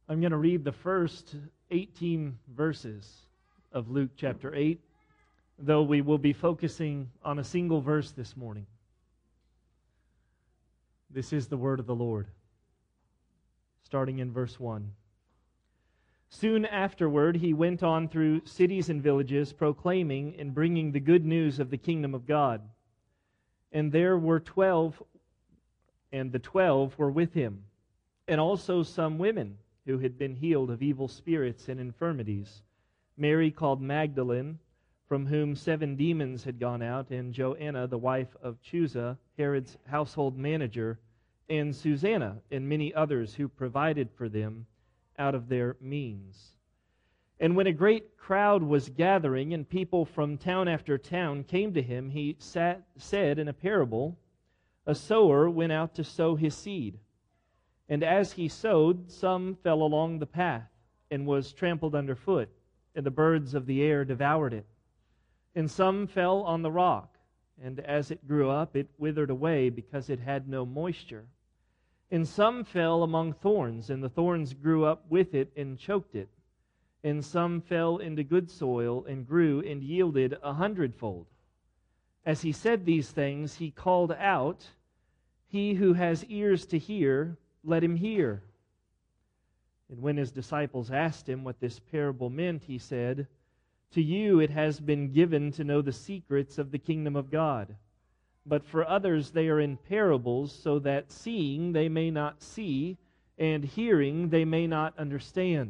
I'm going to read the first 18 verses of Luke chapter 8, though we will be focusing on a single verse this morning. This is the word of the Lord, starting in verse 1. Soon afterward, he went on through cities and villages, proclaiming and bringing the good news of the kingdom of God. And there were 12, and the 12 were with him, and also some women who had been healed of evil spirits and infirmities. Mary called Magdalene, from whom 7 demons had gone out, and Joanna, the wife of Chuza, Herod's household manager, and Susanna, and many others who provided for them out of their means. And when a great crowd was gathering, and people from town after town came to him, he said in a parable, "A sower went out to sow his seed. And as he sowed, some fell along the path, and was trampled underfoot, and the birds of the air devoured it. And some fell on the rock, and as it grew up, it withered away, because it had no moisture. And some fell among thorns, and the thorns grew up with it and choked it. And some fell into good soil, and grew and yielded 100-fold. As he said these things, he called out, 'He who has ears to hear, let him hear.' And when his disciples asked him what this parable meant, he said, 'To you it has been given to know the secrets of the kingdom of God. But for others they are in parables, so that seeing they may not see, and hearing they may not understand.'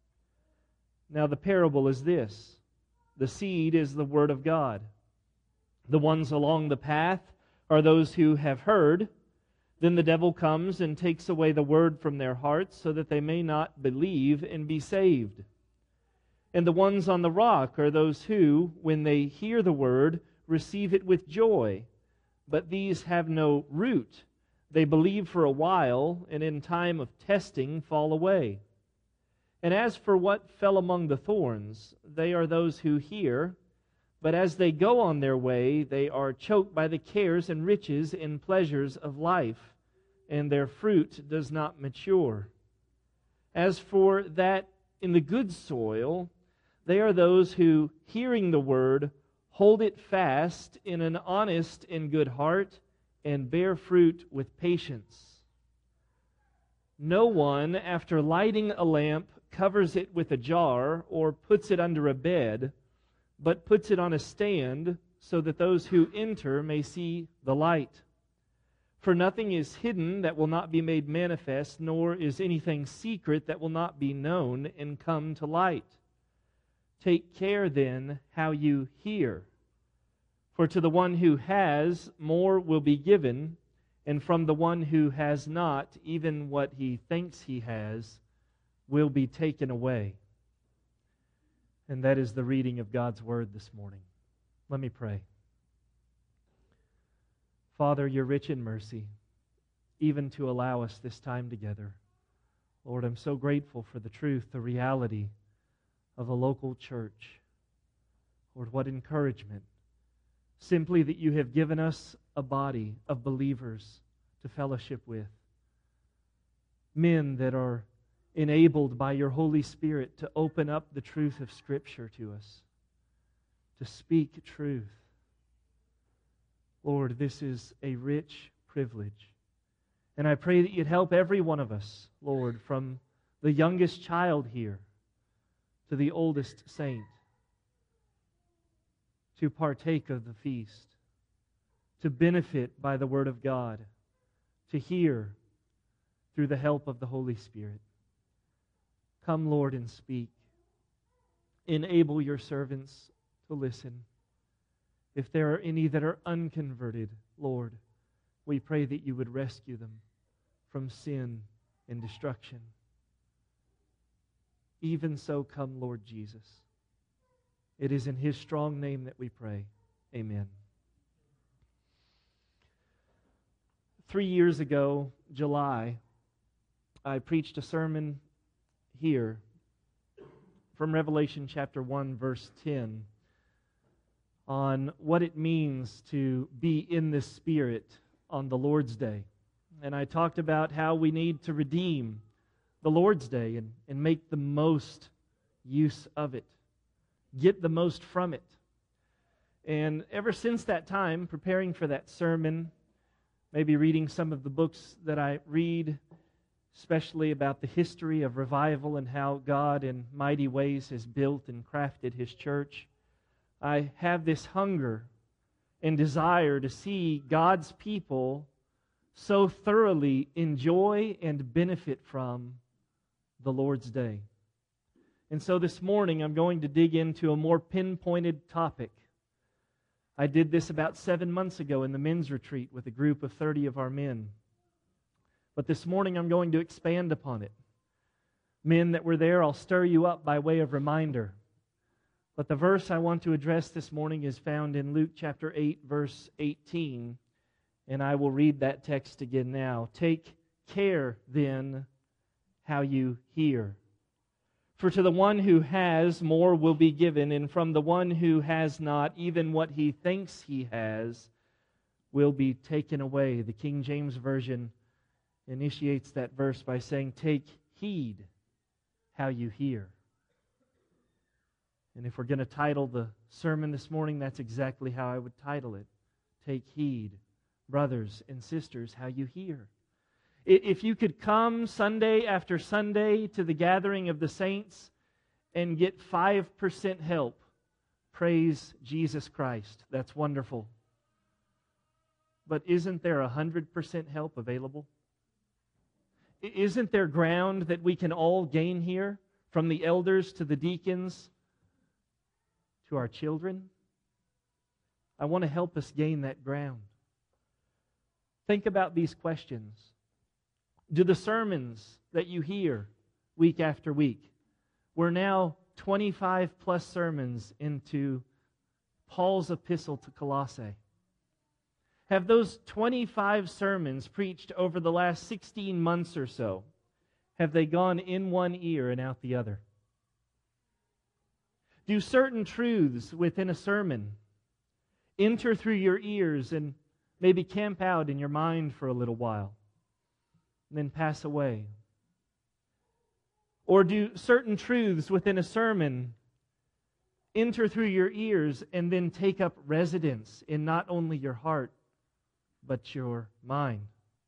Now the parable is this: the seed is the word of God. The ones along the path are those who have heard. Then the devil comes and takes away the word from their hearts, so that they may not believe and be saved. And the ones on the rock are those who, when they hear the word, receive it with joy. But these have no root. They believe for a while, and in time of testing fall away. And as for what fell among the thorns, they are those who hear, but as they go on their way, they are choked by the cares and riches and pleasures of life, and their fruit does not mature. As for that in the good soil, they are those who, hearing the word, hold it fast in an honest and good heart, and bear fruit with patience. No one, after lighting a lamp, covers it with a jar or puts it under a bed, but puts it on a stand, so that those who enter may see the light. For nothing is hidden that will not be made manifest, nor is anything secret that will not be known and come to light. Take care then how you hear. For to the one who has, more will be given, and from the one who has not, even what he thinks he has will be taken away." And that is the reading of God's word this morning. Let me pray. Father, you're rich in mercy, even to allow us this time together. Lord, I'm so grateful for the truth, the reality of a local church. Lord, what encouragement. Simply that you have given us a body of believers to fellowship with. Men that are enabled by your Holy Spirit to open up the truth of Scripture to us, to speak truth. Lord, this is a rich privilege. And I pray that you'd help every one of us, Lord, from the youngest child here to the oldest saint, to partake of the feast, to benefit by the Word of God, to hear through the help of the Holy Spirit. Come, Lord, and speak. Enable your servants to listen. If there are any that are unconverted, Lord, we pray that you would rescue them from sin and destruction. Even so, come, Lord Jesus. It is in His strong name that we pray. Amen. 3 years ago, July, I preached a sermon here from Revelation chapter 1, verse 10, on what it means to be in the Spirit on the Lord's Day. And I talked about how we need to redeem the Lord's Day and make the most use of it. Get the most from it. And ever since that time, preparing for that sermon, maybe reading some of the books that I read, especially about the history of revival and how God in mighty ways has built and crafted His church, I have this hunger and desire to see God's people so thoroughly enjoy and benefit from the Lord's Day. And so this morning I'm going to dig into a more pinpointed topic. I did this about 7 months ago in the men's retreat with a group of 30 of our men. But this morning I'm going to expand upon it. Men that were there, I'll stir you up by way of reminder. But the verse I want to address this morning is found in Luke chapter 8, verse 18. And I will read that text again now. Take care, then, how you hear. For to the one who has, more will be given, and from the one who has not, even what he thinks he has will be taken away. The King James Version initiates that verse by saying, take heed how you hear. And if we're going to title the sermon this morning, that's exactly how I would title it. Take heed, brothers and sisters, how you hear. If you could come Sunday after Sunday to the gathering of the saints and get 5% help, praise Jesus Christ. That's wonderful. But isn't there 100% help available? Isn't there ground that we can all gain here, from the elders to the deacons to our children? I want to help us gain that ground. Think about these questions. Do the sermons that you hear week after week, we're now 25 plus sermons into Paul's epistle to Colossae. Have those 25 sermons preached over the last 16 months or so, have they gone in one ear and out the other? Do certain truths within a sermon enter through your ears and maybe camp out in your mind for a little while and then pass away? Or do certain truths within a sermon enter through your ears and then take up residence in not only your heart, but your mind?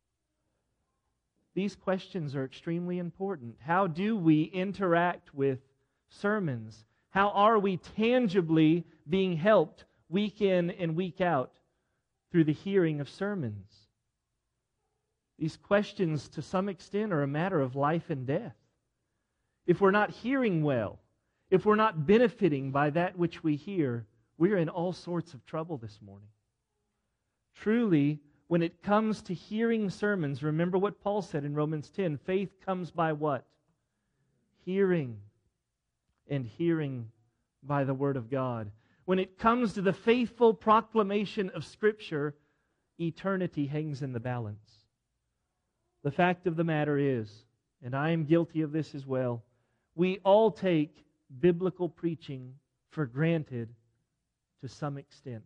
These questions are extremely important. How do we interact with sermons? How are we tangibly being helped week in and week out through the hearing of sermons? These questions, to some extent, are a matter of life and death. If we're not hearing well, if we're not benefiting by that which we hear, we're in all sorts of trouble this morning. Truly, when it comes to hearing sermons, remember what Paul said in Romans 10, faith comes by what? Hearing, and hearing by the Word of God. When it comes to the faithful proclamation of Scripture, eternity hangs in the balance. The fact of the matter is, and I am guilty of this as well, we all take biblical preaching for granted to some extent.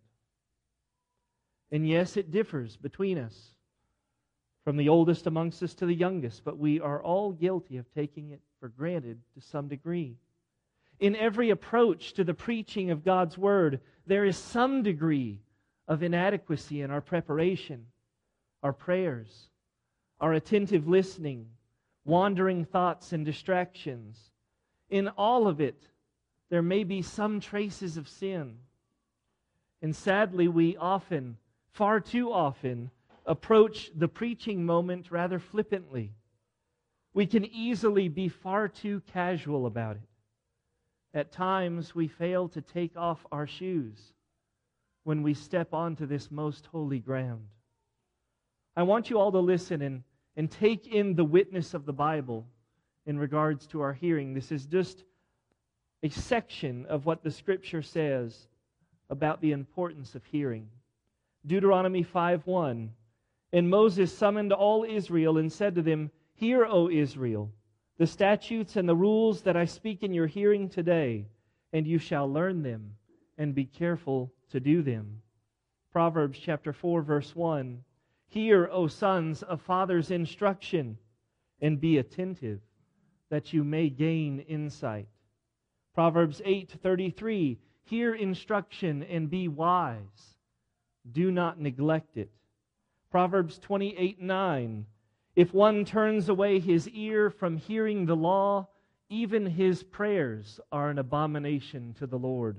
And yes, it differs between us, from the oldest amongst us to the youngest, but we are all guilty of taking it for granted to some degree. In every approach to the preaching of God's Word, there is some degree of inadequacy in our preparation, our prayers, our attentive listening, wandering thoughts and distractions. In all of it, there may be some traces of sin. And sadly, we often, far too often, approach the preaching moment rather flippantly. We can easily be far too casual about it. At times, we fail to take off our shoes when we step onto this most holy ground. I want you all to listen and take in the witness of the Bible in regards to our hearing. This is just a section of what the Scripture says about the importance of hearing. Deuteronomy 5:1, and Moses summoned all Israel and said to them, Hear, O Israel, the statutes and the rules that I speak in your hearing today, and you shall learn them and be careful to do them. Proverbs chapter 4, verse 1, Hear, O sons of fathers' instruction, and be attentive. that you may gain insight. Proverbs 8:33, hear instruction and be wise. Do not neglect it. Proverbs 28:9, if one turns away his ear from hearing the law, even his prayers are an abomination to the Lord.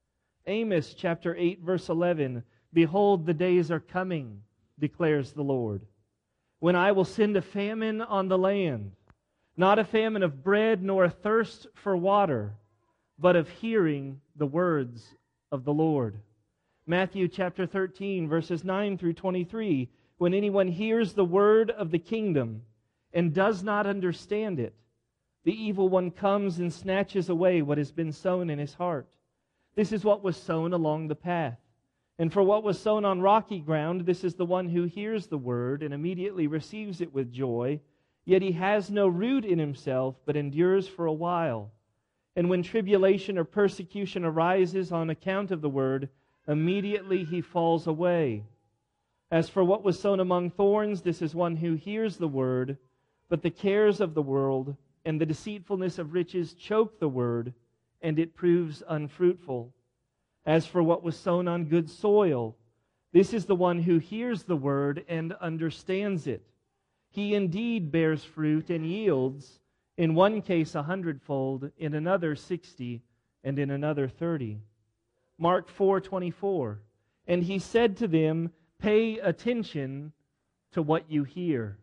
Amos chapter 8, verse 11, behold, the days are coming, declares the Lord, when I will send a famine on the land, not a famine of bread nor a thirst for water, but of hearing the words of the Lord. Matthew chapter 13, verses 9 through 23, when anyone hears the word of the kingdom and does not understand it, the evil one comes and snatches away what has been sown in his heart. This is what was sown along the path. And for what was sown on rocky ground, this is the one who hears the word and immediately receives it with joy, yet he has no root in himself, but endures for a while. And when tribulation or persecution arises on account of the word, immediately he falls away. As for what was sown among thorns, this is one who hears the word, but the cares of the world and the deceitfulness of riches choke the word, and it proves unfruitful. As for what was sown on good soil, this is the one who hears the word and understands it. He indeed bears fruit and yields, in one case 100-fold, in another 60, and in another 30. Mark 4:24, and he said to them, pay attention to what you hear.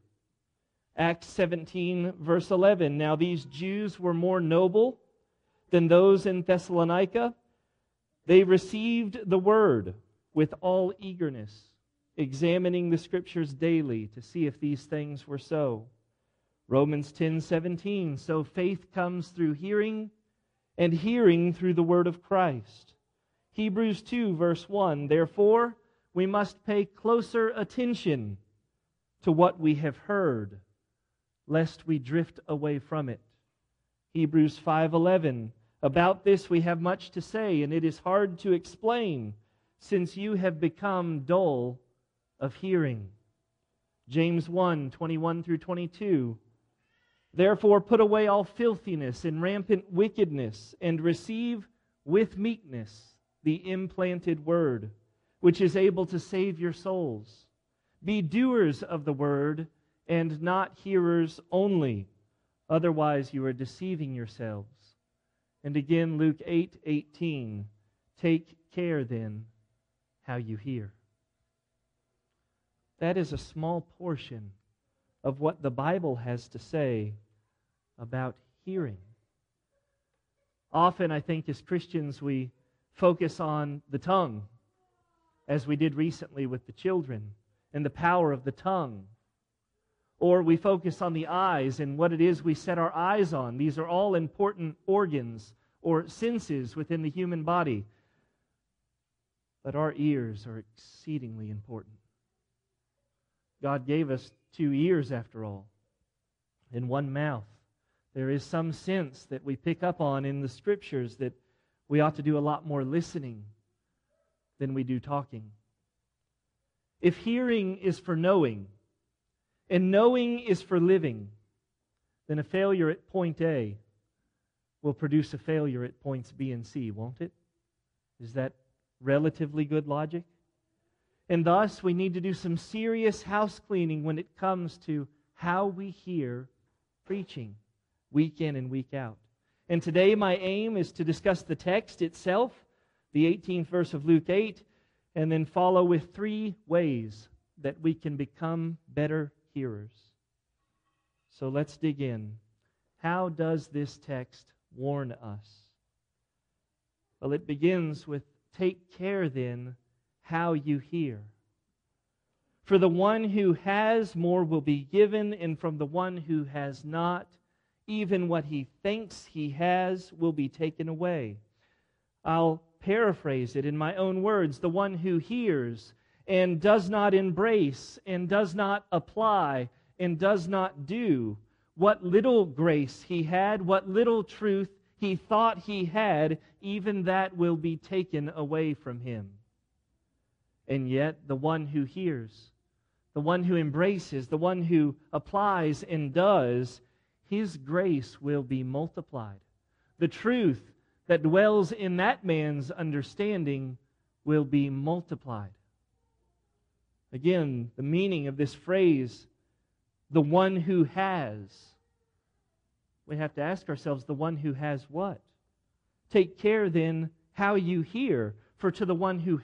Acts 17, verse 11, now these Jews were more noble than those in Thessalonica. They received the word with all eagerness, examining the Scriptures daily to see if these things were so. Romans 10:17, so faith comes through hearing, and hearing through the word of Christ. Hebrews 2, verse 1, therefore we must pay closer attention to what we have heard, lest we drift away from it. Hebrews 5:11, about this we have much to say, and it is hard to explain, since you have become dull of hearing. James 1:21 through 22, therefore put away all filthiness and rampant wickedness, and receive with meekness the implanted word, which is able to save your souls. Be doers of the word, and not hearers only, otherwise you are deceiving yourselves. And again, Luke 8:18, take care then how you hear. That is a small portion of what the Bible has to say about hearing. Often, I think, as Christians, we focus on the tongue, as we did recently with the children, and the power of the tongue. Or we focus on the eyes and what it is we set our eyes on. These are all important organs or senses within the human body. But our ears are exceedingly important. God gave us 2 ears, after all, and 1 mouth. There is some sense that we pick up on in the Scriptures that we ought to do a lot more listening than we do talking. If hearing is for knowing, and knowing is for living, then a failure at point A will produce a failure at points B and C, won't it? Is that relatively good logic? And thus, we need to do some serious house cleaning when it comes to how we hear preaching, week in and week out. And today my aim is to discuss the text itself, the 18th verse of Luke 8, and then follow with 3 ways that we can become better hearers. So let's dig in. How does this text warn us? Well, it begins with, take care then how you hear. For the one who has, more will be given, and from the one who has not, even what he thinks he has will be taken away. I'll paraphrase it in my own words. The one who hears and does not embrace and does not apply and does not do what little grace he had, what little truth he thought he had, even that will be taken away from him. And yet, the one who hears, the one who embraces, the one who applies and does, His grace will be multiplied. The truth that dwells in that man's understanding will be multiplied. Again, the meaning of this phrase, the one who has. We have to ask ourselves, the one who has what? Take care then how you hear, for to the one who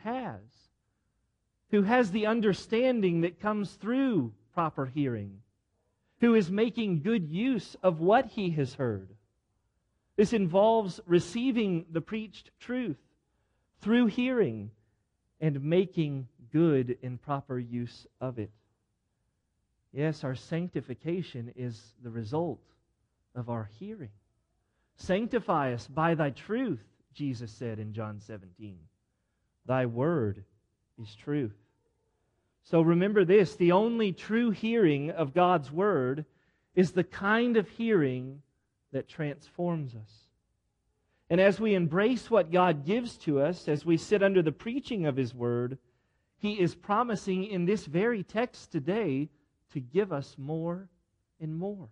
has the understanding that comes through proper hearing, who is making good use of what he has heard. This involves receiving the preached truth through hearing and making good and proper use of it. Yes, our sanctification is the result of our hearing. Sanctify us by thy truth, Jesus said in John 17. Thy word is truth. So remember this, the only true hearing of God's word is the kind of hearing that transforms us. And as we embrace what God gives to us, as we sit under the preaching of His word, He is promising in this very text today to give us more and more.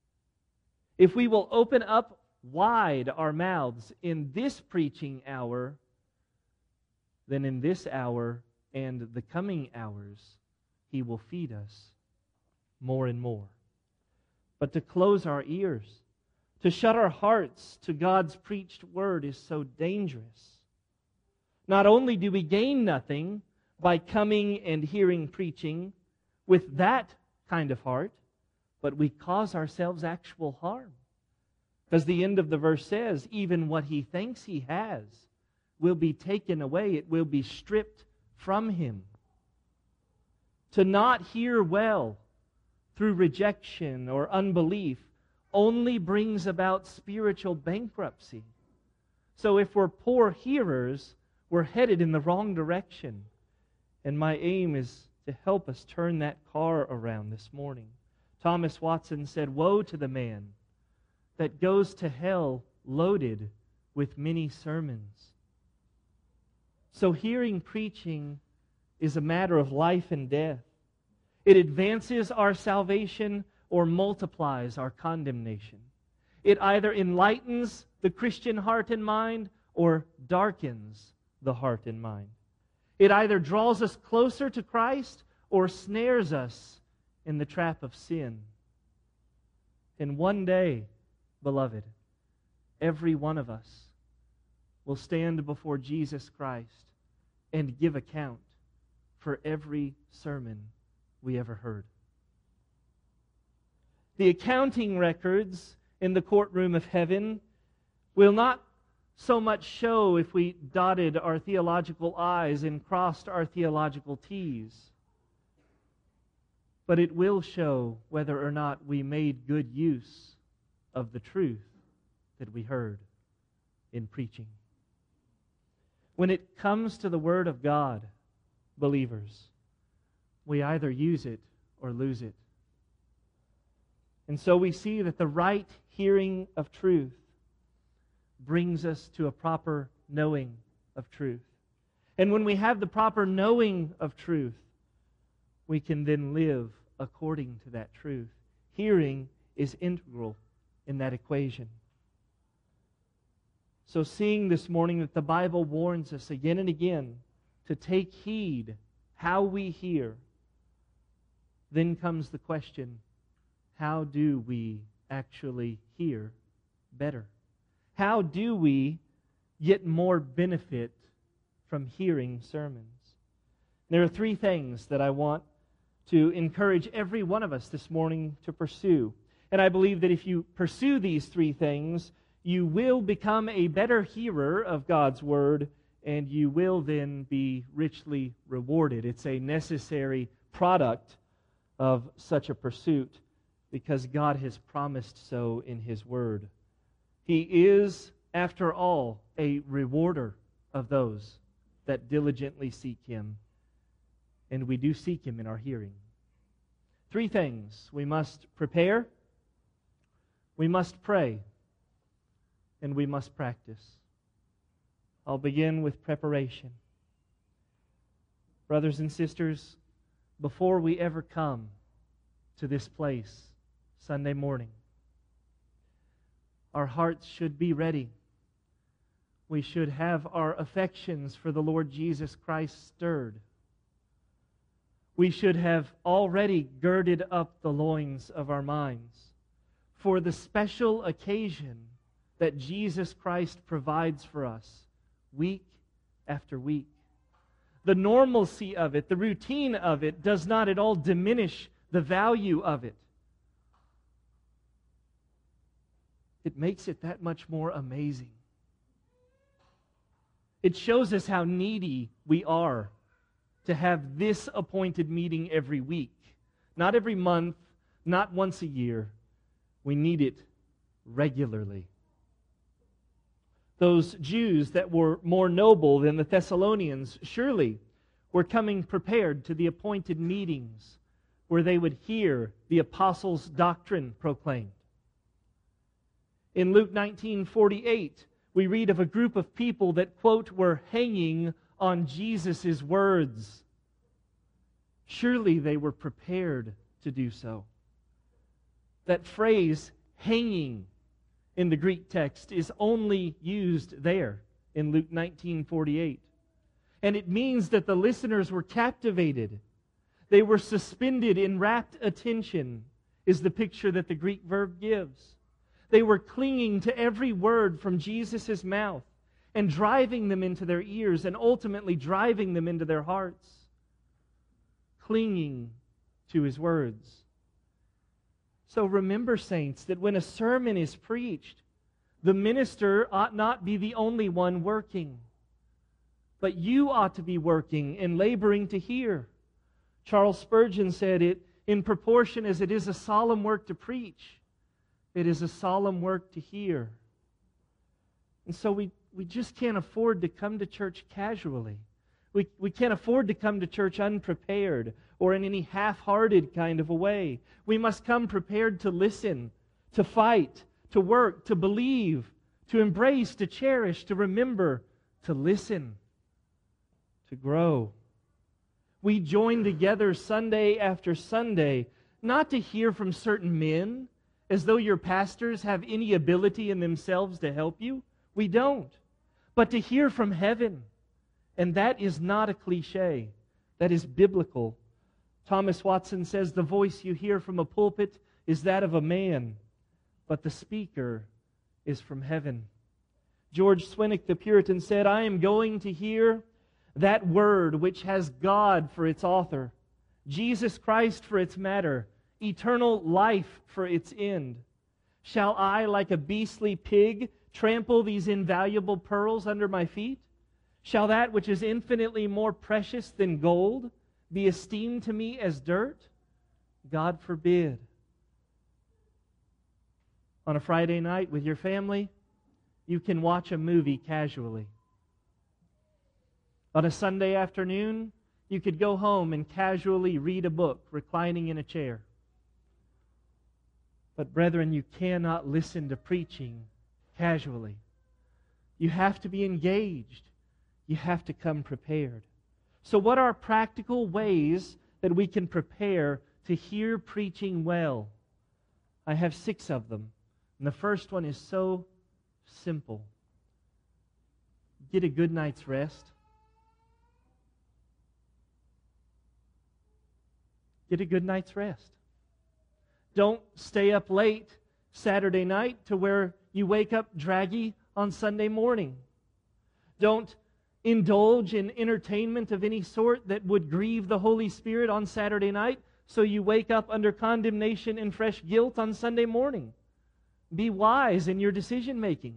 If we will open up wide our mouths in this preaching hour, then in this hour and the coming hours, He will feed us more and more. But to close our ears, to shut our hearts to God's preached word is so dangerous. Not only do we gain nothing by coming and hearing preaching with that kind of heart, but we cause ourselves actual harm. Because the end of the verse says, even what he thinks he has will be taken away. It will be stripped from him. To not hear well through rejection or unbelief only brings about spiritual bankruptcy. So if we're poor hearers, we're headed in the wrong direction. And my aim is to help us turn that car around this morning. Thomas Watson said, "Woe to the man that goes to hell loaded with many sermons." So hearing preaching is a matter of life and death. It advances our salvation or multiplies our condemnation. It either enlightens the Christian heart and mind or darkens the heart and mind. It either draws us closer to Christ or snares us in the trap of sin. And one day, beloved, every one of us will stand before Jesus Christ and give account for every sermon we ever heard. The accounting records in the courtroom of heaven will not so much show if we dotted our theological I's and crossed our theological T's, but it will show whether or not we made good use of the truth that we heard in preaching. When it comes to the Word of God, believers, we either use it or lose it. And so we see that the right hearing of truth brings us to a proper knowing of truth. And when we have the proper knowing of truth, we can then live according to that truth. Hearing is integral in that equation. So seeing this morning that the Bible warns us again and again to take heed how we hear, then comes the question, how do we actually hear better? How do we get more benefit from hearing sermons? There are three things that I want to encourage every one of us this morning to pursue. And I believe that if you pursue these three things, you will become a better hearer of God's Word, and you will then be richly rewarded. It's a necessary product of such a pursuit because God has promised so in His Word. He is, after all, a rewarder of those that diligently seek Him, and we do seek Him in our hearing. Three things. We must prepare, we must pray, and we must practice. I'll begin with preparation. Brothers and sisters, before we ever come to this place Sunday morning, our hearts should be ready. We should have our affections for the Lord Jesus Christ stirred. We should have already girded up the loins of our minds for the special occasion that Jesus Christ provides for us week after week. The normalcy of it, the routine of it, does not at all diminish the value of it. It makes it that much more amazing. It shows us how needy we are to have this appointed meeting every week. Not every month, not once a year. We need it regularly. Those Jews that were more noble than the Thessalonians surely were coming prepared to the appointed meetings where they would hear the apostles' doctrine proclaimed. In Luke 19:48, we read of a group of people that, quote, were hanging on Jesus' words. Surely they were prepared to do so. That phrase, hanging, in the Greek text is only used there in Luke 19:48. And it means that the listeners were captivated. They were suspended in rapt attention, is the picture that the Greek verb gives. They were clinging to every word from Jesus' mouth and driving them into their ears and ultimately driving them into their hearts. Clinging to His words. So remember, saints, that when a sermon is preached, the minister ought not be the only one working, but you ought to be working and laboring to hear. Charles Spurgeon said it, in proportion as it is a solemn work to preach, it is a solemn work to hear. And so we just can't afford to come to church casually. We can't afford to come to church unprepared or in any half-hearted kind of a way. We must come prepared to listen, to fight, to work, to believe, to embrace, to cherish, to remember, to listen, to grow. We join together Sunday after Sunday, not to hear from certain men, as though your pastors have any ability in themselves to help you. We don't. But to hear from heaven. And that is not a cliche. That is biblical. Thomas Watson says the voice you hear from a pulpit is that of a man, but the speaker is from heaven. George Swinnock, the Puritan, said, I am going to hear that word which has God for its author, Jesus Christ for its matter, eternal life for its end. Shall I, like a beastly pig, trample these invaluable pearls under my feet? Shall that which is infinitely more precious than gold be esteemed to me as dirt? God forbid. On a Friday night with your family, you can watch a movie casually. On a Sunday afternoon, you could go home and casually read a book, reclining in a chair. But brethren, you cannot listen to preaching casually. You have to be engaged. You have to come prepared. So what are practical ways that we can prepare to hear preaching well? I have 6 of them. And the first one is so simple. Get a good night's rest. Get a good night's rest. Don't stay up late Saturday night to where you wake up draggy on Sunday morning. Don't indulge in entertainment of any sort that would grieve the Holy Spirit on Saturday night, so you wake up under condemnation and fresh guilt on Sunday morning. Be wise in your decision making.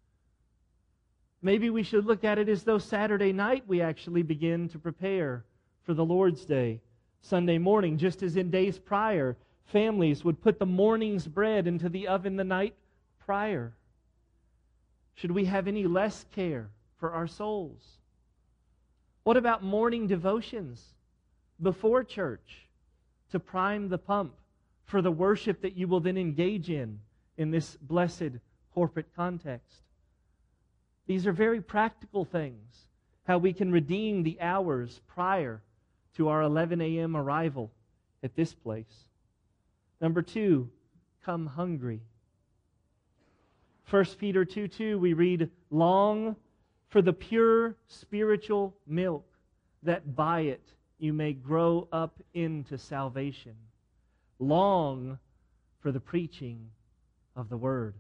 Maybe we should look at it as though Saturday night we actually begin to prepare for the Lord's Day. Sunday morning, just as in days prior, families would put the morning's bread into the oven the night prior. Should we have any less care for our souls? What about morning devotions before church to prime the pump for the worship that you will then engage in this blessed corporate context? These are very practical things, how we can redeem the hours prior to our 11 a.m. arrival at this place. Number 2, come hungry. 1 Peter 2:2, we read, "Long for the pure spiritual milk, that by it you may grow up into salvation." Long for the preaching of the Word.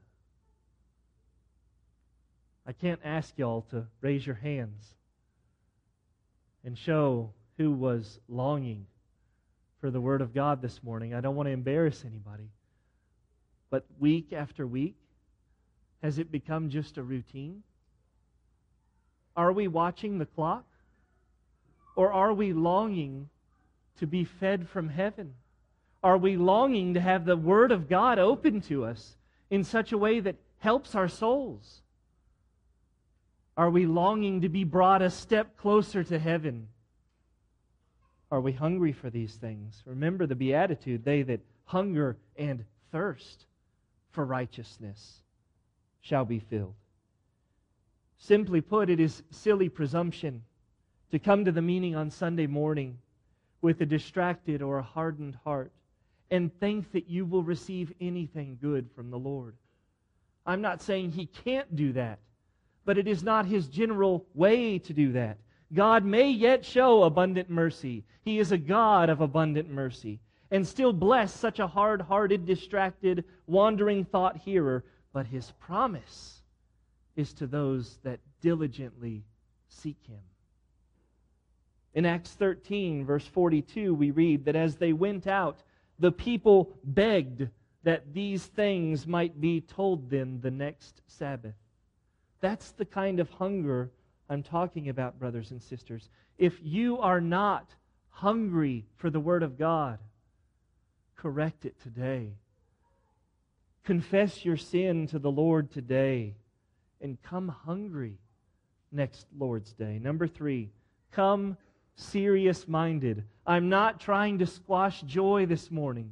I can't ask y'all to raise your hands and show who was longing for the Word of God this morning. I don't want to embarrass anybody. But week after week, has it become just a routine? Are we watching the clock? Or are we longing to be fed from heaven? Are we longing to have the Word of God open to us in such a way that helps our souls? Are we longing to be brought a step closer to heaven? Are we hungry for these things? Remember the Beatitude, they that hunger and thirst for righteousness shall be filled. Simply put, it is silly presumption to come to the meeting on Sunday morning with a distracted or a hardened heart and think that you will receive anything good from the Lord. I'm not saying He can't do that, but it is not His general way to do that. God may yet show abundant mercy. He is a God of abundant mercy, and still bless such a hard-hearted, distracted, wandering thought hearer, but His promise is to those that diligently seek Him. In Acts 13, verse 42, we read that as they went out, the people begged that these things might be told them the next Sabbath. That's the kind of hunger I'm talking about, brothers and sisters. If you are not hungry for the Word of God, correct it today. Confess your sin to the Lord today, and come hungry next Lord's Day. Number 3, come serious-minded. I'm not trying to squash joy this morning,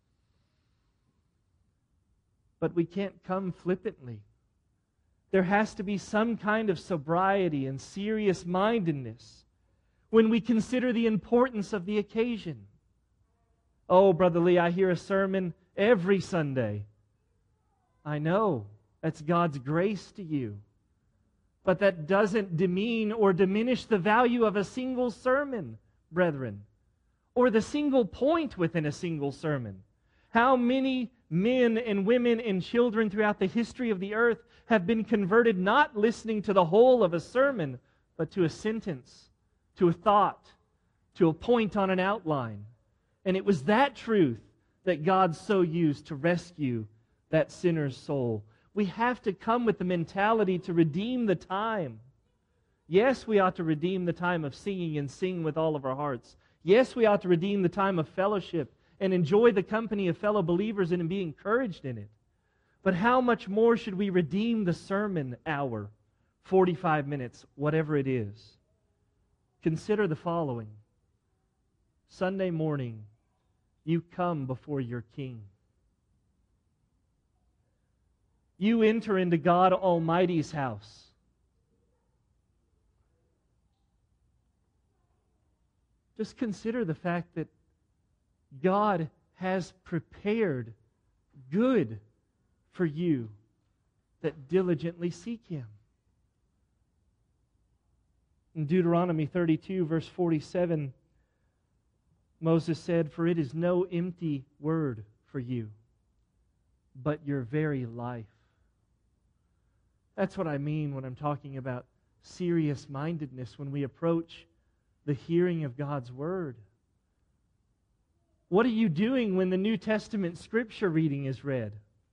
but we can't come flippantly. There has to be some kind of sobriety and serious-mindedness when we consider the importance of the occasion. Oh, Brother Lee, I hear a sermon every Sunday. I know. That's God's grace to you. But that doesn't demean or diminish the value of a single sermon, brethren, or the single point within a single sermon. How many men and women and children throughout the history of the earth have been converted not listening to the whole of a sermon, but to a sentence, to a thought, to a point on an outline. And it was that truth that God so used to rescue that sinner's soul. We have to come with the mentality to redeem the time. Yes, we ought to redeem the time of singing and sing with all of our hearts. Yes, we ought to redeem the time of fellowship and enjoy the company of fellow believers and be encouraged in it. But how much more should we redeem the sermon hour, 45 minutes, whatever it is? Consider the following. Sunday morning, you come before your King. You enter into God Almighty's house. Just consider the fact that God has prepared good for you that diligently seek Him. In Deuteronomy 32, verse 47, Moses said, "For it is no empty word for you, but your very life." That's what I mean when I'm talking about serious-mindedness when we approach the hearing of God's Word. What are you doing when the New Testament Scripture reading is read?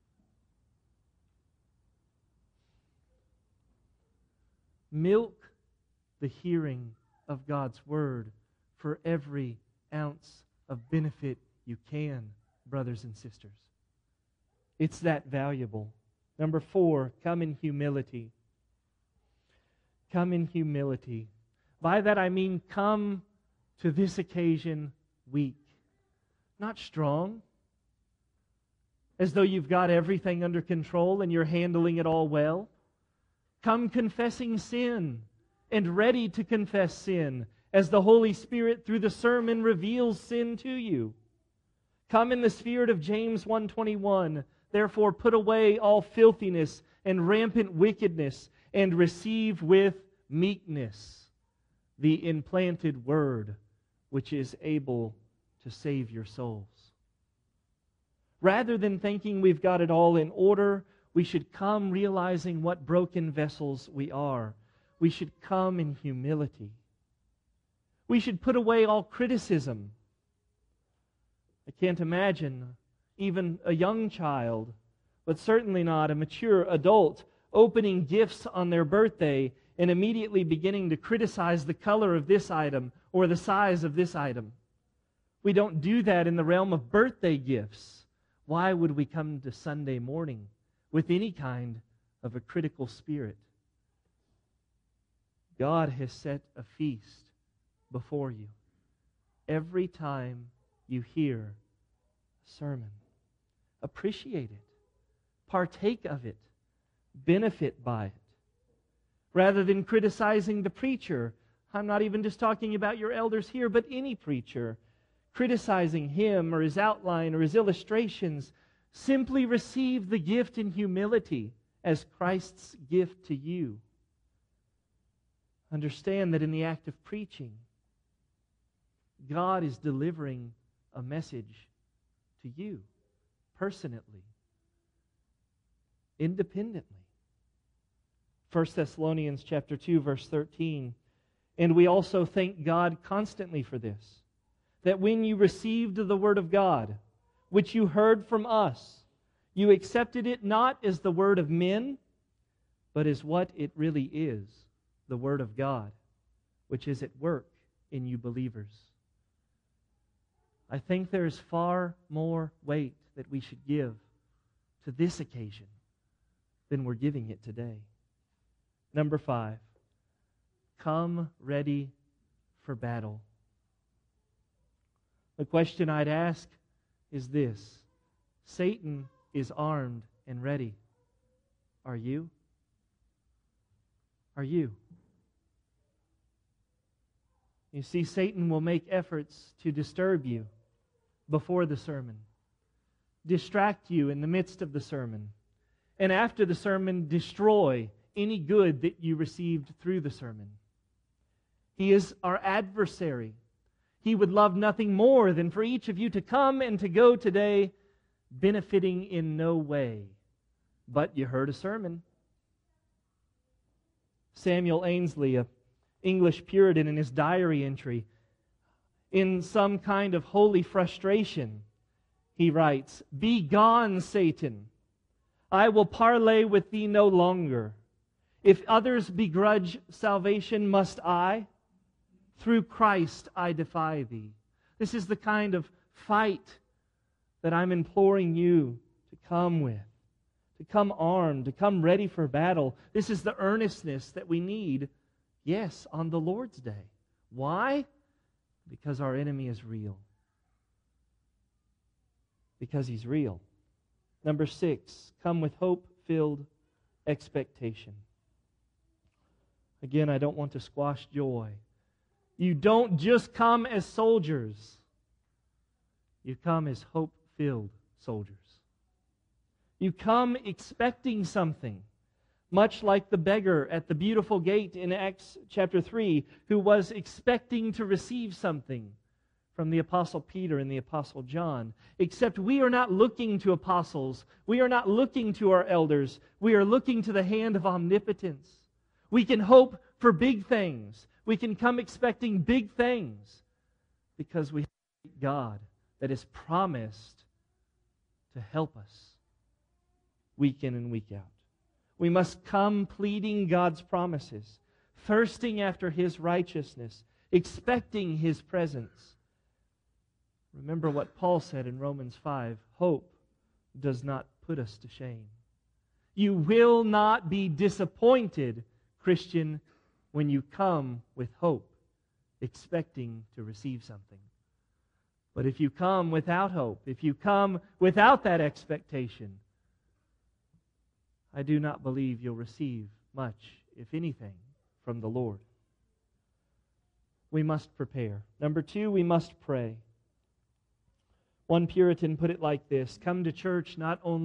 Milk the hearing of God's Word for every ounce of benefit you can, brothers and sisters. It's that valuable. Number 4, come in humility. Come in humility. By that I mean come to this occasion weak, not strong, as though you've got everything under control and you're handling it all well. Come confessing sin and ready to confess sin as the Holy Spirit through the sermon reveals sin to you. Come in the spirit of James 1:21, Therefore put away all filthiness and rampant wickedness, and receive with meekness the implanted word, which is able to save your souls. Rather than thinking we've got it all in order, we should come realizing what broken vessels we are. We should come in humility. We should put away all criticism. I can't imagine even a young child, but certainly not a mature adult, opening gifts on their birthday and immediately beginning to criticize the color of this item or the size of this item. We don't do that in the realm of birthday gifts. Why would we come to Sunday morning with any kind of a critical spirit? God has set a feast before you every time you hear a sermon. Appreciate it. Partake of it. Benefit by it. Rather than criticizing the preacher, I'm not even just talking about your elders here, but any preacher, criticizing him or his outline or his illustrations, simply receive the gift in humility as Christ's gift to you. Understand that in the act of preaching, God is delivering a message to you personally, independently. 1 Thessalonians chapter 2, verse 13. And we also thank God constantly for this, that when you received the word of God, which you heard from us, you accepted it not as the word of men, but as what it really is, the word of God, which is at work in you believers. I think there is far more weight that we should give to this occasion than we're giving it today. Number 5, come ready for battle. The question I'd ask is this: Satan is armed and ready. Are you? Are you? You see, Satan will make efforts to disturb you before the sermon, distract you in the midst of the sermon, and after the sermon, destroy any good that you received through the sermon. He is our adversary. He would love nothing more than for each of you to come and to go today benefiting in no way. But you heard a sermon. Samuel Ainsley, an English Puritan, in his diary entry, in some kind of holy frustration, he writes, "Be gone, Satan. I will parley with thee no longer. If others begrudge salvation, must I? Through Christ I defy thee." This is the kind of fight that I'm imploring you to come with, to come armed, to come ready for battle. This is the earnestness that we need, yes, on the Lord's Day. Why? Because our enemy is real. Because he's real. Number 6, come with hope-filled expectation. Again, I don't want to squash joy. You don't just come as soldiers. You come as hope-filled soldiers. You come expecting something, much like the beggar at the beautiful gate in Acts chapter 3, who was expecting to receive something from the Apostle Peter and the Apostle John. Except we are not looking to apostles. We are not looking to our elders. We are looking to the hand of omnipotence. We can hope for big things. We can come expecting big things because we have a God that is promised to help us week in and week out. We must come pleading God's promises, thirsting after His righteousness, expecting His presence. Remember what Paul said in Romans 5, hope does not put us to shame. You will not be disappointed, Christian, when you come with hope, expecting to receive something. But if you come without hope, if you come without that expectation, I do not believe you'll receive much, if anything, from the Lord. We must prepare. Number 2, we must pray. One Puritan put it like this: come to church not only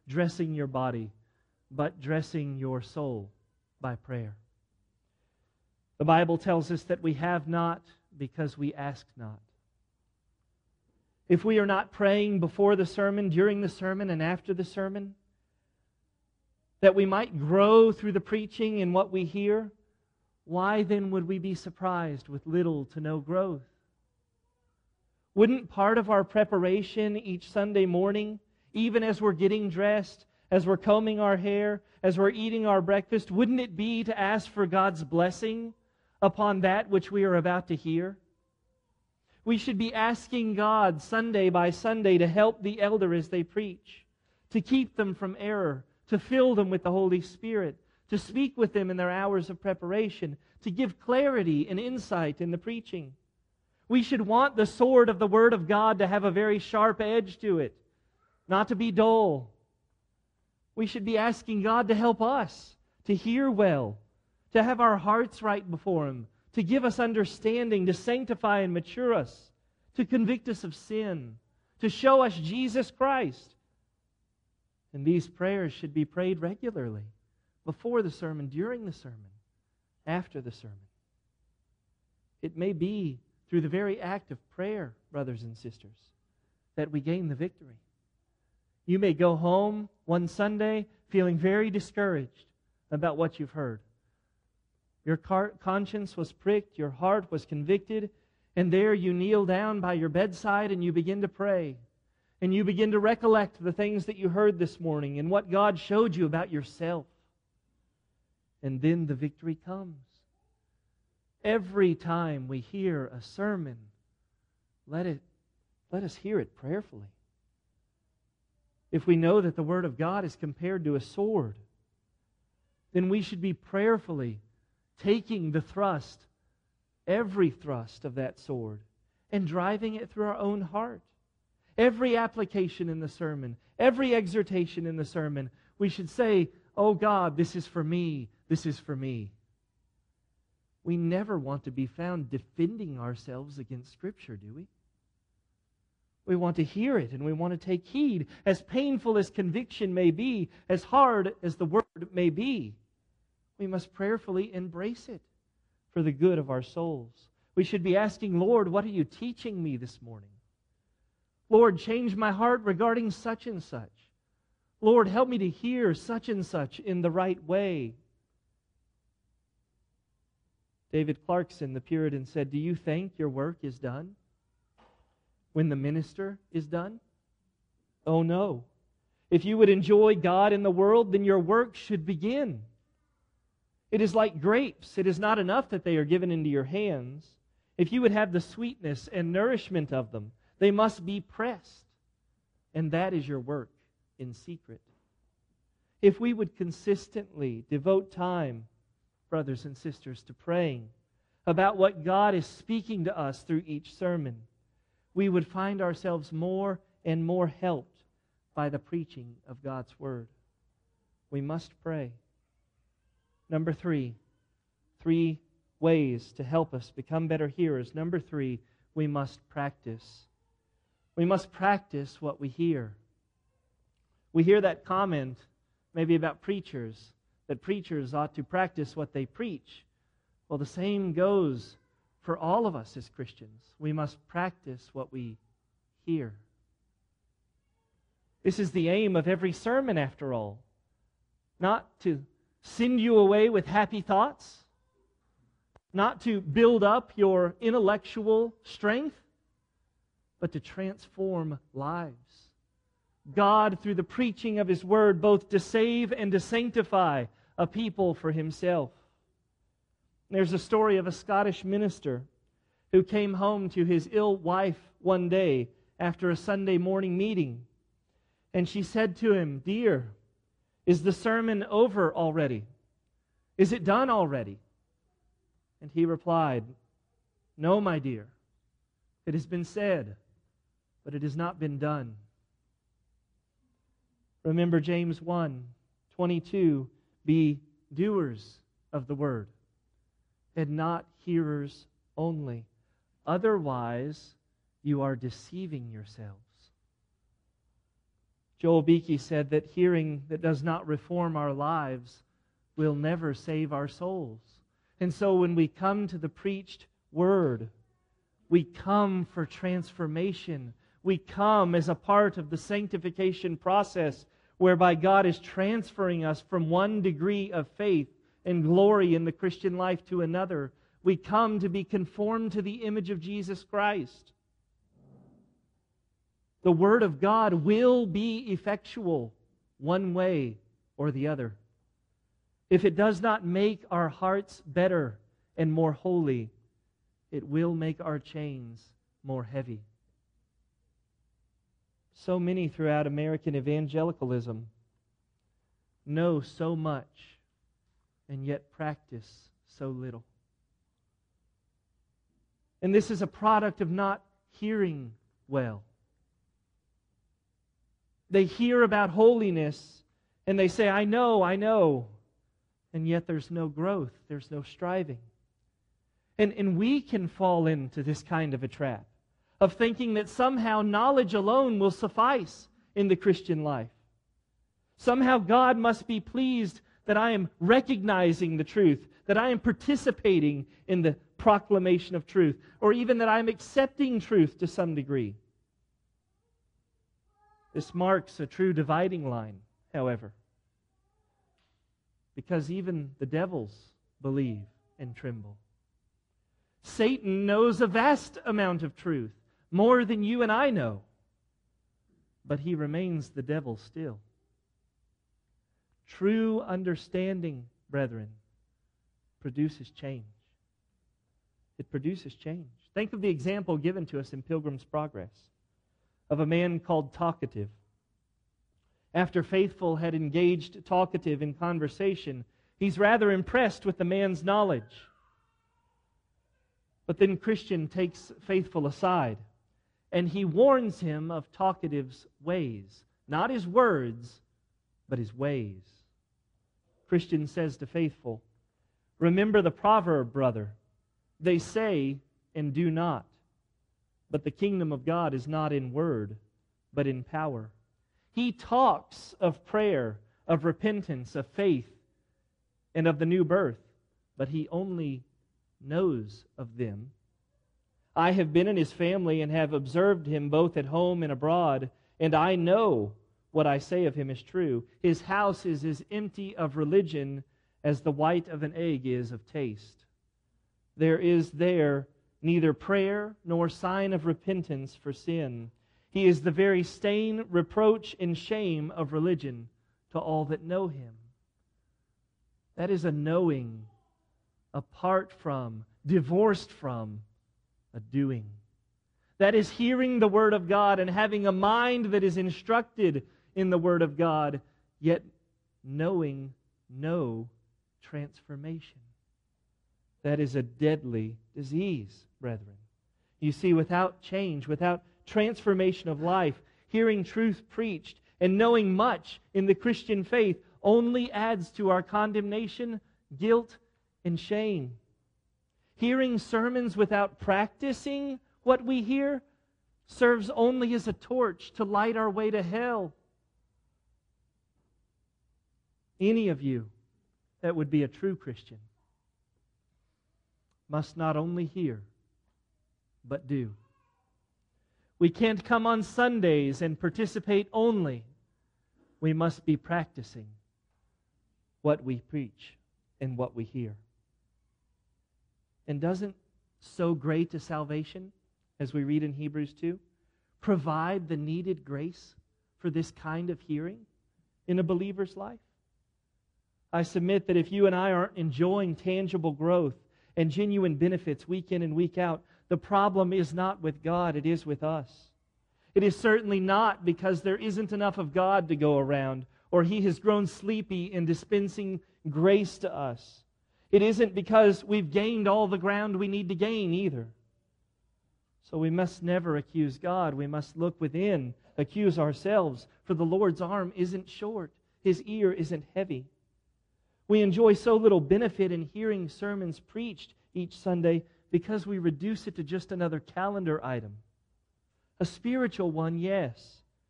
dressing your body, but dressing your soul by prayer. The Bible tells us that we have not because we ask not. If we are not praying before the sermon, during the sermon, and after the sermon, that we might grow through the preaching in what we hear, why then would we be surprised with little to no growth? Wouldn't part of our preparation each Sunday morning, even as we're getting dressed, as we're combing our hair, as we're eating our breakfast, wouldn't it be to ask for God's blessing upon that which we are about to hear? We should be asking God Sunday by Sunday to help the elder as they preach, to keep them from error, to fill them with the Holy Spirit, to speak with them in their hours of preparation, to give clarity and insight in the preaching. We should want the sword of the Word of God to have a very sharp edge to it, not to be dull. We should be asking God to help us to hear well, to have our hearts right before Him, to give us understanding, to sanctify and mature us, to convict us of sin, to show us Jesus Christ. And these prayers should be prayed regularly, before the sermon, during the sermon, after the sermon. It may be through the very act of prayer, brothers and sisters, that we gain the victory. You may go home one Sunday feeling very discouraged about what you've heard. Your conscience was pricked, your heart was convicted, and there you kneel down by your bedside and you begin to pray. And you begin to recollect the things that you heard this morning and what God showed you about yourself. And then the victory comes. Every time we hear a sermon, let us hear it prayerfully. If we know that the Word of God is compared to a sword, then we should be prayerfully taking the thrust, every thrust of that sword, and driving it through our own heart. Every application in the sermon, every exhortation in the sermon, we should say, "Oh God, this is for me, this is for me." We never want to be found defending ourselves against Scripture, do we? We want to hear it and we want to take heed. As painful as conviction may be, as hard as the Word may be, we must prayerfully embrace it for the good of our souls. We should be asking, "Lord, what are you teaching me this morning? Lord, change my heart regarding such and such. Lord, help me to hear such and such in the right way." David Clarkson, the Puritan, said, "Do you think your work is done when the minister is done? Oh no. If you would enjoy God in the world, then your work should begin. It is like grapes. It is not enough that they are given into your hands. If you would have the sweetness and nourishment of them, they must be pressed. And that is your work in secret." If we would consistently devote time, brothers and sisters, to praying about what God is speaking to us through each sermon, we would find ourselves more and more helped by the preaching of God's Word. We must pray. Number three ways to help us become better hearers. Number 3, we must practice. We must practice what we hear. We hear that comment maybe about preachers, that preachers ought to practice what they preach. Well, the same goes for all of us as Christians. We must practice what we hear. This is the aim of every sermon, after all. Not to send you away with happy thoughts, not to build up your intellectual strength, but to transform lives. God, through the preaching of His Word, both to save and to sanctify a people for Himself. There's a story of a Scottish minister who came home to his ill wife one day after a Sunday morning meeting. And she said to him, "Dear, is the sermon over already? Is it done already?" And he replied, "No, my dear. It has been said, but it has not been done." Remember James 1:22, "Be doers of the word, and not hearers only. Otherwise, you are deceiving yourselves." Joel Beakey said that hearing that does not reform our lives will never save our souls. And so when we come to the preached Word, we come for transformation. We come as a part of the sanctification process whereby God is transferring us from one degree of faith and glory in the Christian life to another. We come to be conformed to the image of Jesus Christ. The Word of God will be effectual one way or the other. If it does not make our hearts better and more holy, it will make our chains more heavy. So many throughout American evangelicalism know so much and yet practice so little. And this is a product of not hearing well. They hear about holiness and they say, I know, and yet there's no growth, there's no striving. And we can fall into this kind of a trap of thinking that somehow knowledge alone will suffice in the Christian life. Somehow God must be pleased that I am recognizing the truth, that I am participating in the proclamation of truth, or even that I am accepting truth to some degree. This marks a true dividing line, however, because even the devils believe and tremble. Satan knows a vast amount of truth, more than you and I know, but he remains the devil still. True understanding, brethren, produces change. It produces change. Think of the example given to us in Pilgrim's Progress of a man called Talkative. After Faithful had engaged Talkative in conversation, he's rather impressed with the man's knowledge. But then Christian takes Faithful aside, and he warns him of Talkative's ways. Not his words, but his ways. Christian says to Faithful, remember the proverb, brother. They say and do not. But the kingdom of God is not in word, but in power. He talks of prayer, of repentance, of faith, and of the new birth, but he only knows of them. I have been in his family and have observed him both at home and abroad, and I know what I say of him is true. His house is as empty of religion as the white of an egg is of taste. There is there neither prayer nor sign of repentance for sin. He is the very stain, reproach, and shame of religion to all that know him. That is a knowing apart from, divorced from, a doing. That is hearing the Word of God and having a mind that is instructed in the Word of God, yet knowing no transformation. That is a deadly disease, brethren. You see, without change, without transformation of life, hearing truth preached and knowing much in the Christian faith only adds to our condemnation, guilt, and shame. Hearing sermons without practicing what we hear serves only as a torch to light our way to hell. Any of you that would be a true Christian must not only hear, but do. We can't come on Sundays and participate only. We must be practicing what we preach and what we hear. And doesn't so great a salvation, as we read in Hebrews 2, provide the needed grace for this kind of hearing in a believer's life? I submit that if you and I aren't enjoying tangible growth and genuine benefits week in and week out, the problem is not with God, it is with us. It is certainly not because there isn't enough of God to go around, or He has grown sleepy in dispensing grace to us. It isn't because we've gained all the ground we need to gain either. So we must never accuse God. We must look within, accuse ourselves, for the Lord's arm isn't short. His ear isn't heavy. We enjoy so little benefit in hearing sermons preached each Sunday because we reduce it to just another calendar item. A spiritual one, yes.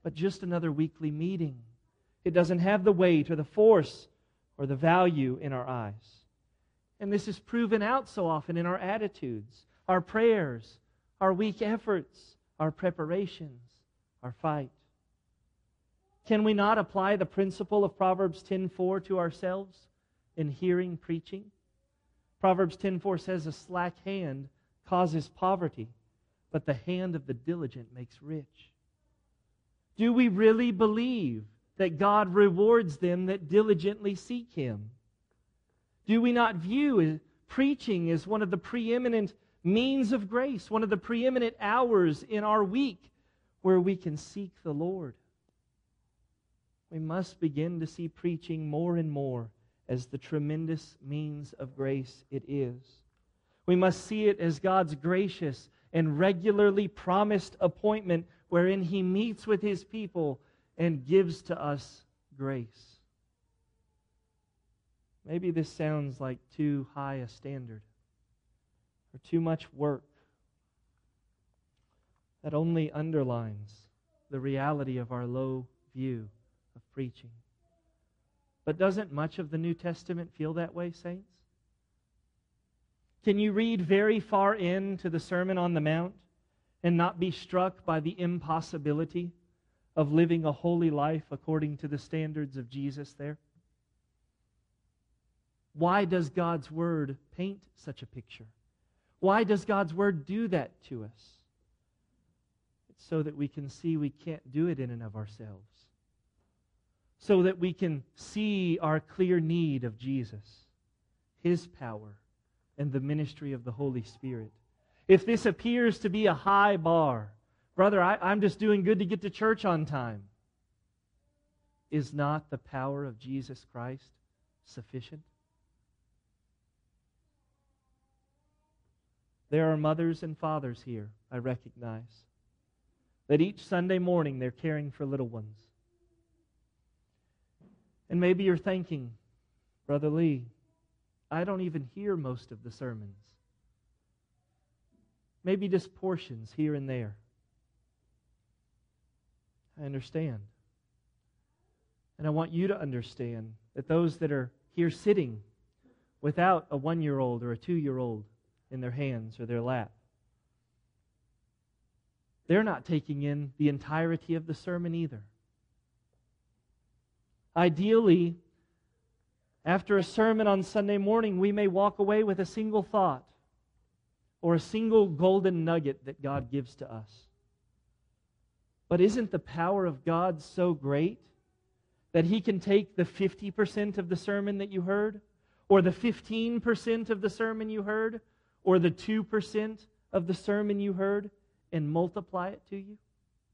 but just another weekly meeting. It doesn't have the weight or the force or the value in our eyes. And this is proven out so often in our attitudes, our prayers, our weak efforts, our preparations, our fight. Can we not apply the principle of Proverbs 10:4 to ourselves in hearing preaching? Proverbs 10:4 says, "A slack hand causes poverty, but the hand of the diligent makes rich." Do we really believe that God rewards them that diligently seek Him? Do we not view preaching as one of the preeminent means of grace, one of the preeminent hours in our week where we can seek the Lord? We must begin to see preaching more and more as the tremendous means of grace it is. We must see it as God's gracious and regularly promised appointment wherein He meets with His people and gives to us grace. Maybe this sounds like too high a standard or too much work. That only underlines the reality of our low view of preaching. But doesn't much of the New Testament feel that way, saints? Can you read very far into the Sermon on the Mount and not be struck by the impossibility of living a holy life according to the standards of Jesus there? Why does God's Word paint such a picture? Why does God's Word do that to us? It's so that we can see we can't do it in and of ourselves. So that we can see our clear need of Jesus, His power, and the ministry of the Holy Spirit. If this appears to be a high bar, brother, I'm just doing good to get to church on time, is not the power of Jesus Christ sufficient? There are mothers and fathers here, I recognize, that each Sunday morning they're caring for little ones. And maybe you're thinking, Brother Lee, I don't even hear most of the sermons. Maybe just portions here and there. I understand. And I want you to understand that those that are here sitting without a 1-year-old or a 2-year-old in their hands or their lap, they're not taking in the entirety of the sermon either. Ideally, after a sermon on Sunday morning, we may walk away with a single thought or a single golden nugget that God gives to us. But isn't the power of God so great that He can take the 50% of the sermon that you heard, or the 15% of the sermon you heard, or the 2% of the sermon you heard, and multiply it to you?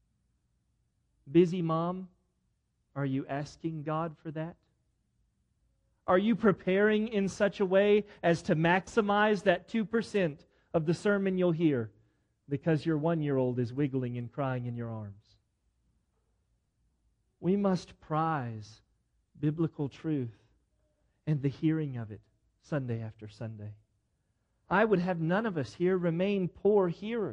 Busy mom, are you asking God for that? Are you preparing in such a way as to maximize that 2% of the sermon you'll hear because your 1-year-old is wiggling and crying in your arms? We must prize biblical truth and the hearing of it Sunday after Sunday. I would have none of us here remain poor hearers.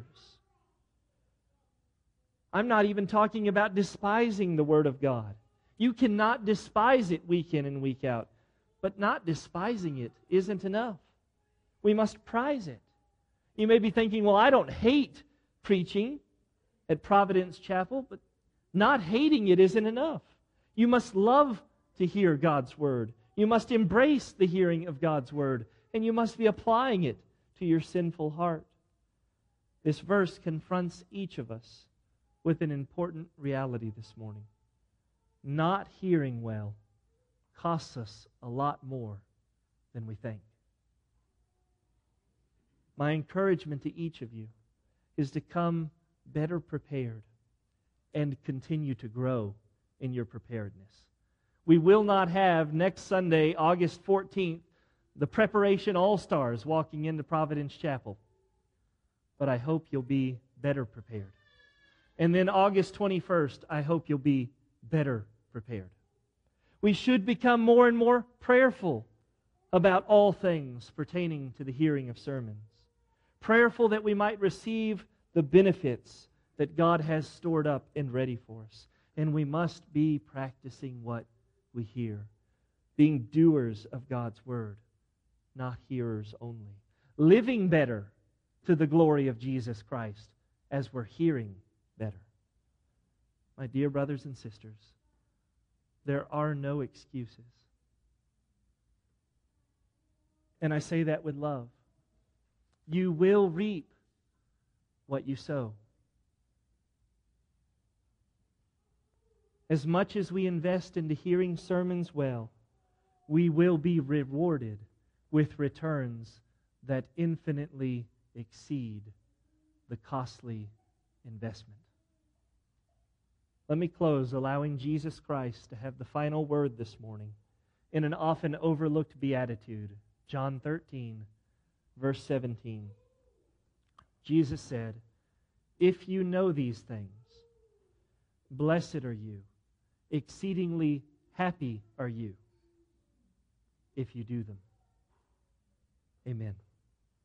I'm not even talking about despising the Word of God. You cannot despise it week in and week out. But not despising it isn't enough. We must prize it. You may be thinking, well, I don't hate preaching at Providence Chapel, but not hating it isn't enough. You must love to hear God's Word. You must embrace the hearing of God's Word, and you must be applying it to your sinful heart. This verse confronts each of us with an important reality this morning. Not hearing well costs us a lot more than we think. My encouragement to each of you is to come better prepared and continue to grow in your preparedness. We will not have next Sunday, August 14th, the preparation all-stars walking into Providence Chapel. But I hope you'll be better prepared. And then August 21st, I hope you'll be better prepared. We should become more and more prayerful about all things pertaining to the hearing of sermons. Prayerful that we might receive the benefits that God has stored up and ready for us. And we must be practicing what we hear, being doers of God's Word, not hearers only. Living better to the glory of Jesus Christ as we're hearing better. My dear brothers and sisters, there are no excuses. And I say that with love. You will reap what you sow. As much as we invest into hearing sermons well, we will be rewarded with returns that infinitely exceed the costly investment. Let me close allowing Jesus Christ to have the final word this morning in an often overlooked beatitude. John 13, verse 17. Jesus said, "If you know these things, blessed are you, exceedingly happy are you, if you do them." Amen.